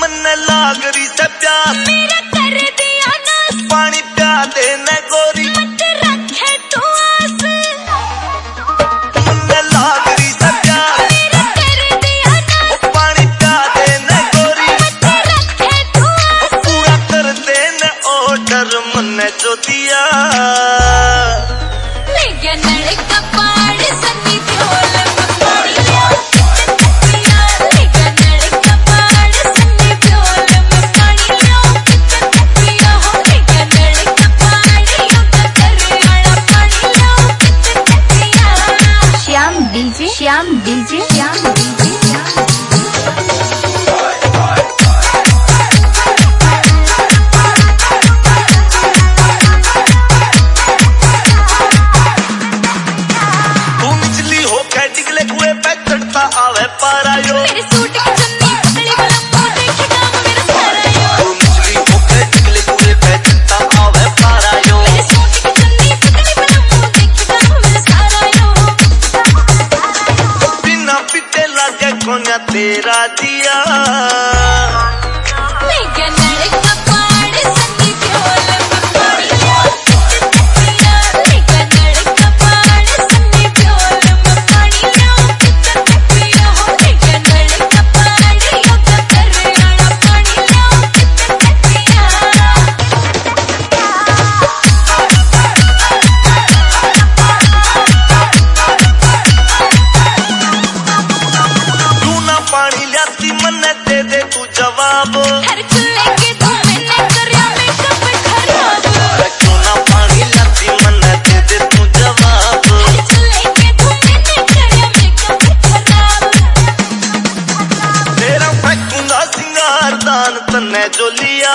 मन लागरी से प्यास मेरा कर दिया नास, पानी प्या देने गोरी मत रखे तू आस। मन लागरी से प्यास मेरा कर दिया नास, पानी प्या देने गोरी मत रखे तू आस। पूरा कर देने ऑर्डर मन जो दिया ले गया नल का पाड़ सनी प्योल में पानी लिया। ले गया नल का पाड़ सनी प्योल में पानी लिया। पिया हो ले गया नल का पाड़ योगा करे आला पानी लिया। Shyam DJ Shyam DJ Shyam DJ आवे पारायो मेरे सूट की चुन्नी पतली बलम्बो देखेगा मेरा सारा यो। मुझली होके टिकले पूरे बैठता आवे पारायो मेरे सूट की चुन्नी पतली बलम्बो देखेगा मेरा सारा यो। बिना पिटे लागे कोन्या तेरा दिया ले गया नल का पाड़ सनी प्योल में पानी लिया। ले गया नल का पाड़ सनी प्योल में पानी लिया। पिया हो ले गया नल का पाड़ योगा करे आला पानी लिया। तू ना पानी लाती मन दे दे तू जवाब हर चूल्हे के धुएं ने करया मेकअप खराब। क्यों ना पानी लाती मन दे दे तू जवाब हर चूल्हे के धुएं ने करया मेकअप खराब। तेरा फेंकूंगा सिंगार दान तन्ने जो लिया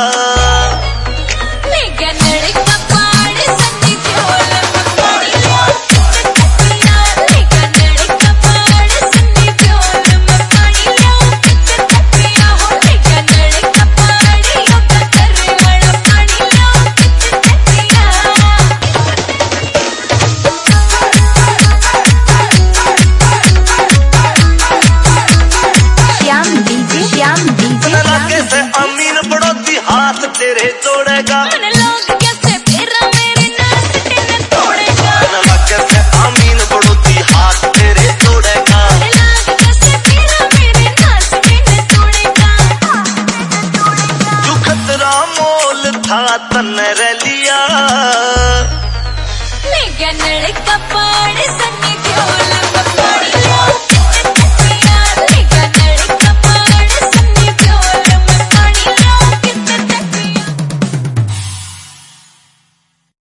ले गया नल का पाड़ सनी प्योल में पानी लिया। ले गया नल का पाड़ सनी प्योल में पानी लिया। पिया हो ले गया नल का पाड़ योगा करे आला पानी लिया। श्याम डीजे श्याम डीजे लागे से अमीन बड़ोती हाथ तेरे जोड़ेगा मन